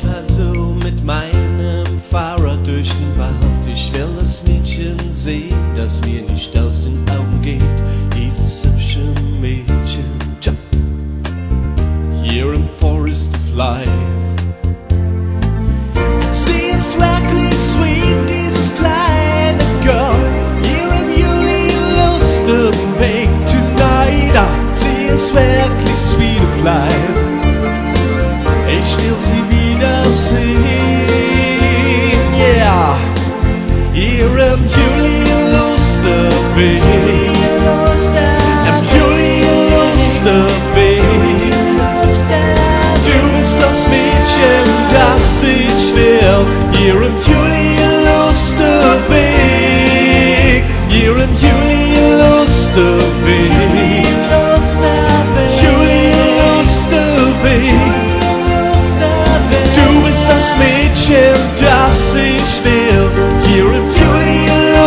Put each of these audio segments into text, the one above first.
Ich fahr so mit meinem Fahrrad durch den Wald. Ich will das Mädchen sehen, das mir nicht aus den Augen geht. Dieses hübsche Mädchen, tja, hier im Forest of Life. Sie ist wirklich sweet, dieses kleine Girl, hier im Juli Lustenweg tonight. Sie ist wirklich sweet of life. Ich will sie wiedersehen, yeah. Hier im Juli Lustenweg, im Juli Lustenweg. Du bist das Mädchen, das ich will. Hier im Juli Lustenweg, hier im Juli Lustenweg, Juli Lustenweg. Du bist das Mädchen, das ich will. Hier im Juli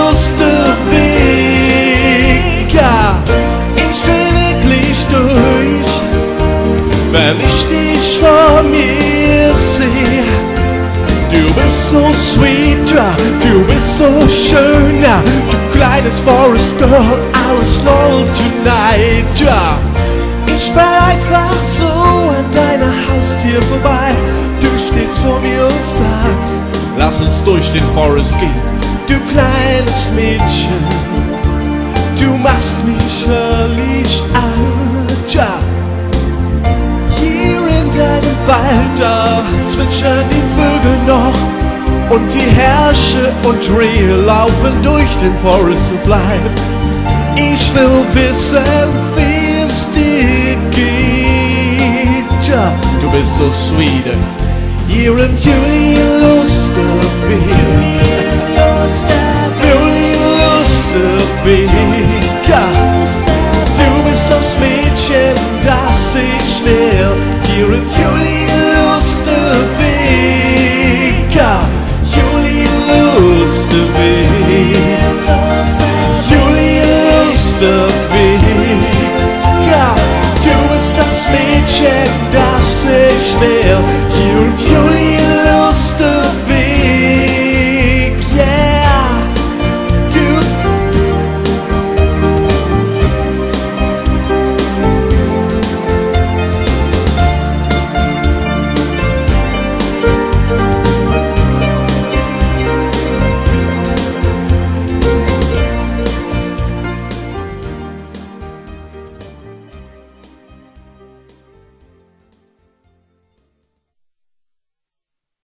Lustenweg, ja. Ich dreh wirklich durch, wenn ich dich vor mir sehe. Du bist so sweet, ja, du bist so schön, ja. Du kleines Forest Girl, I was lonely tonight, ja. Ich fahr einfach so an deiner Haustür vorbei. Du stehst vor mir und sagst, lass uns durch den Forest gehen. Du kleines Mädchen, du machst mich verliebt an, ja. Hier in deinem Wald, da zwitschern die Vögel noch und die Hirsche und Rehe laufen durch den Forest of Life. Ich will wissen, wie es dir geht, ja. Du bist so sweet. Hier im Juli Lustenweg, Juli Lustenweg, ja. Du bist das Mädchen, das ich will. Hier im Juli Lustenweg, ja. Juli Lustenweg, Juli Lustenweg, ja. Du bist das Mädchen, das ich will.